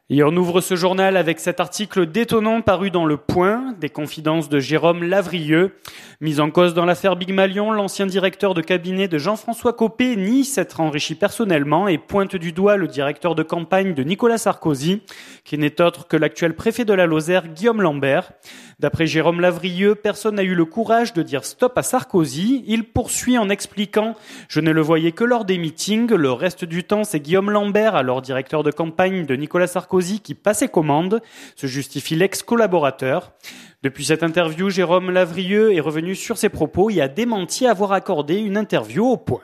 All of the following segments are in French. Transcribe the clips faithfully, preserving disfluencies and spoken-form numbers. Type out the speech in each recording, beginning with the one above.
Et on ouvre ce journal avec cet article détonnant paru dans Le Point, des confidences de Jérôme Lavrieux. Mis en cause dans l'affaire Big Malion, l'ancien directeur de cabinet de Jean-François Copé nie s'être enrichi personnellement et pointe du doigt le directeur de campagne de Nicolas Sarkozy, qui n'est autre que l'actuel préfet de la Lozère, Guillaume Lambert. D'après Jérôme Lavrieux, personne n'a eu le courage de dire stop à Sarkozy. Il poursuit en expliquant « Je ne le voyais que lors des meetings. Le reste du temps, c'est Guillaume Lambert, alors directeur de campagne de Nicolas Sarkozy, qui passait commande », se justifie l'ex-collaborateur. Depuis cette interview, Jérôme Lavrieux est revenu sur ses propos et a démenti avoir accordé une interview au Point.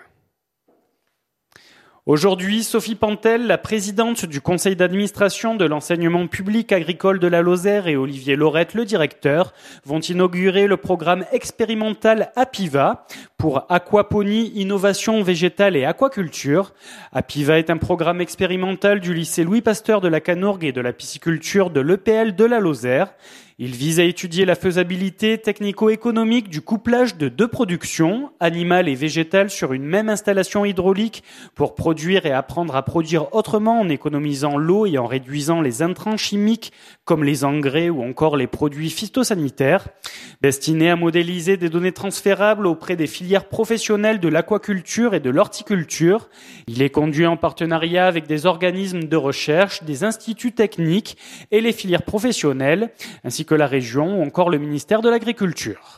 Aujourd'hui, Sophie Pantel, la présidente du conseil d'administration de l'enseignement public agricole de la Lozère, et Olivier Laurette, le directeur, vont inaugurer le programme expérimental APIVA pour aquaponie, innovation végétale et aquaculture. APIVA est un programme expérimental du lycée Louis Pasteur de la Canourgue et de la pisciculture de l'E P L de la Lozère. Il vise à étudier la faisabilité technico-économique du couplage de deux productions, animales et végétales, sur une même installation hydraulique pour produire et apprendre à produire autrement en économisant l'eau et en réduisant les intrants chimiques comme les engrais ou encore les produits phytosanitaires. Destiné à modéliser des données transférables auprès des filières professionnelles de l'aquaculture et de l'horticulture, il est conduit en partenariat avec des organismes de recherche, des instituts techniques et les filières professionnelles, ainsi que la région ou encore le ministère de l'Agriculture.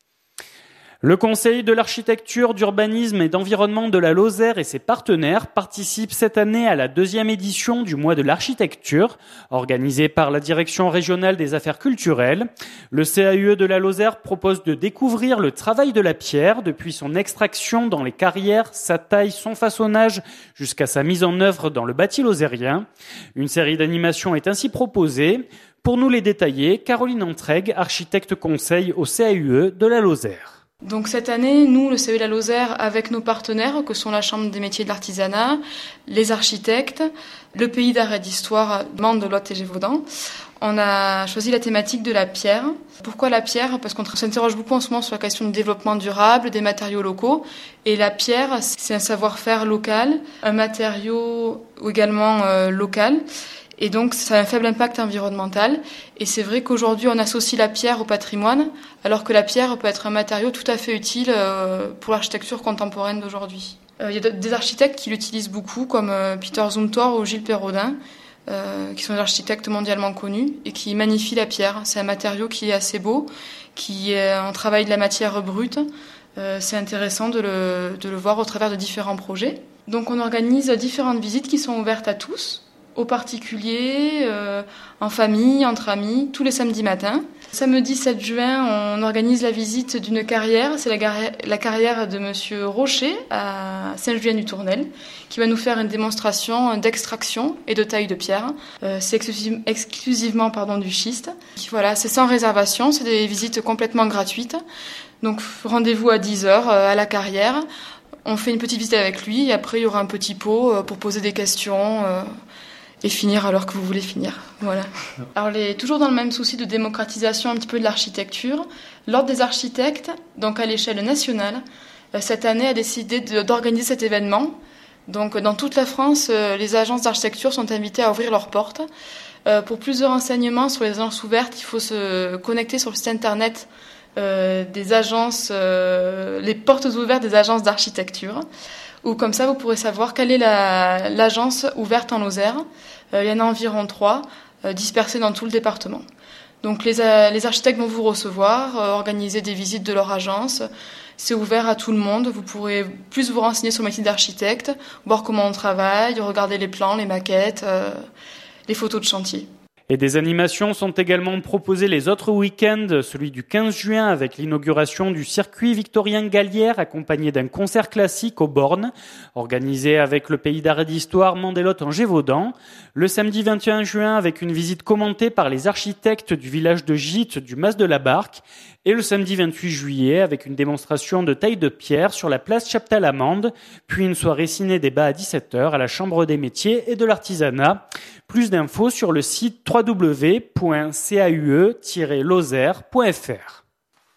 Le Conseil de l'architecture, d'urbanisme et d'environnement de la Lozère et ses partenaires participent cette année à la deuxième édition du mois de l'architecture, organisée par la Direction régionale des affaires culturelles. Le C A U E de la Lozère propose de découvrir le travail de la pierre depuis son extraction dans les carrières, sa taille, son façonnage jusqu'à sa mise en œuvre dans le bâti lozérien. Une série d'animations est ainsi proposée. Pour nous les détailler, Caroline Entraigue, architecte conseil au C A U E de la Lozère. Donc cette année, nous, le C A U E de la Lozère, avec nos partenaires, que sont la Chambre des métiers de l'artisanat, les architectes, le pays d'art et d'histoire, Mende, de Lot et Gévaudan, on a choisi la thématique de la pierre. Pourquoi la pierre ? Parce qu'on s'interroge beaucoup en ce moment sur la question du développement durable, des matériaux locaux. Et la pierre, c'est un savoir-faire local, un matériau également euh, local. Et donc, ça a un faible impact environnemental. Et c'est vrai qu'aujourd'hui, on associe la pierre au patrimoine, alors que la pierre peut être un matériau tout à fait utile pour l'architecture contemporaine d'aujourd'hui. Il y a des architectes qui l'utilisent beaucoup, comme Peter Zumthor ou Gilles Perrodin, qui sont des architectes mondialement connus et qui magnifient la pierre. C'est un matériau qui est assez beau, qui est un travail de la matière brute. C'est intéressant de le, de le voir au travers de différents projets. Donc, on organise différentes visites qui sont ouvertes à tous, aux particuliers, euh, en famille, entre amis, tous les samedis matins. Samedi sept juin, on organise la visite d'une carrière. C'est la, gar- la carrière de Monsieur Rocher à Saint-Julien-du-Tournel, qui va nous faire une démonstration d'extraction et de taille de pierre. Euh, c'est exclusive, exclusivement pardon, du schiste. Voilà, c'est sans réservation, c'est des visites complètement gratuites. Donc rendez-vous à dix heures euh, à la carrière. On fait une petite visite avec lui et après il y aura un petit pot euh, pour poser des questions. Euh, Et finir alors que vous voulez finir. Voilà. Alors, les, toujours dans le même souci de démocratisation un petit peu de l'architecture, l'Ordre des architectes, donc à l'échelle nationale, cette année a décidé de, d'organiser cet événement. Donc, dans toute la France, les agences d'architecture sont invitées à ouvrir leurs portes. Pour plus de renseignements sur les agences ouvertes, il faut se connecter sur le site internet euh, des agences, euh, les portes ouvertes des agences d'architecture. Ou comme ça, vous pourrez savoir quelle est la, l'agence ouverte en Lozère. Euh, il y en a environ trois, euh, dispersées dans tout le département. Donc les, euh, les architectes vont vous recevoir, euh, organiser des visites de leur agence. C'est ouvert à tout le monde. Vous pourrez plus vous renseigner sur le métier d'architecte, voir comment on travaille, regarder les plans, les maquettes, euh, les photos de chantier. Et des animations sont également proposées les autres week-ends, celui du quinze juin avec l'inauguration du circuit Victorien Gallière accompagné d'un concert classique aux Bornes, organisé avec le pays d'art et d'histoire Mandelotte en Gévaudan. Le samedi vingt et un juin avec une visite commentée par les architectes du village de Gite du Mas de la Barque. Et le samedi vingt-huit juillet avec une démonstration de taille de pierre sur la place Chaptal-Amande, puis une soirée ciné-débat à dix-sept heures à la Chambre des métiers et de l'artisanat. Plus d'infos sur le site w w w point c a u e tiret lozère point f r.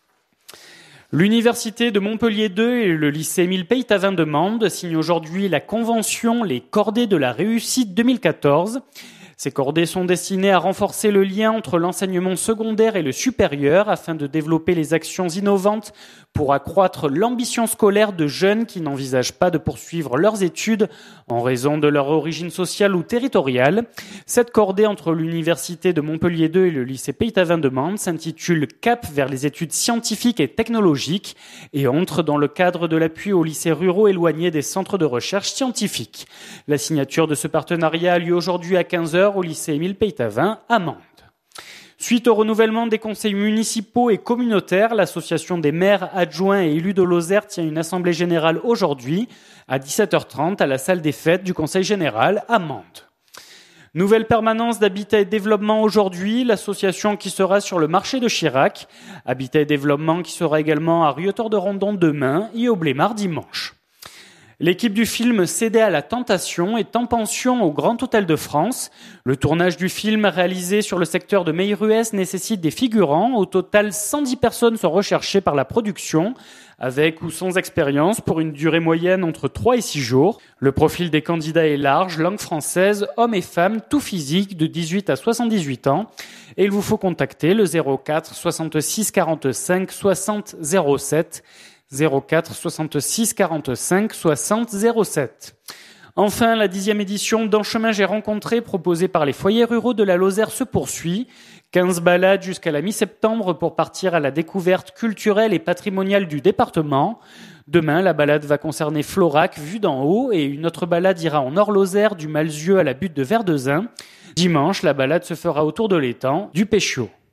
L'Université de Montpellier deux et le lycée Émile Peytavin de Mende signent aujourd'hui la convention Les Cordées de la Réussite deux mille quatorze. Ces cordées sont destinées à renforcer le lien entre l'enseignement secondaire et le supérieur afin de développer les actions innovantes pour accroître l'ambition scolaire de jeunes qui n'envisagent pas de poursuivre leurs études en raison de leur origine sociale ou territoriale. Cette cordée entre l'université de Montpellier deux et le lycée Peytavin de Mende s'intitule Cap vers les études scientifiques et technologiques et entre dans le cadre de l'appui aux lycées ruraux éloignés des centres de recherche scientifiques. La signature de ce partenariat a lieu aujourd'hui à quinze heures au lycée Émile Peytavin à Mende. Suite au renouvellement des conseils municipaux et communautaires, l'association des maires, adjoints et élus de Lozère tient une assemblée générale aujourd'hui à dix-sept heures trente à la salle des fêtes du conseil général à Mende. Nouvelle permanence d'Habitat et Développement aujourd'hui, l'association qui sera sur le marché de Chirac. Habitat et Développement qui sera également à Rieutort-de-Randon demain et au Blémard dimanche. L'équipe du film Céder à la tentation est en pension au Grand Hôtel de France. Le tournage du film réalisé sur le secteur de Meilruès nécessite des figurants. Au total, cent dix personnes sont recherchées par la production, avec ou sans expérience, pour une durée moyenne entre trois et six jours. Le profil des candidats est large, langue française, hommes et femmes, tout physique, de dix-huit à soixante-dix-huit ans. Et il vous faut contacter le zéro quatre soixante-six quarante-cinq soixante zéro sept. zéro quatre soixante-six quarante-cinq soixante zéro sept. Enfin, la dixième édition d'En chemin j'ai rencontré, proposée par les foyers ruraux de la Lozère, se poursuit. quinze balades jusqu'à la mi-septembre pour partir à la découverte culturelle et patrimoniale du département. Demain, la balade va concerner Florac, vue d'en haut, et une autre balade ira en Nord-Lozère, du Malzieu à la butte de Verdezin. Dimanche, la balade se fera autour de l'étang, du Péchiot.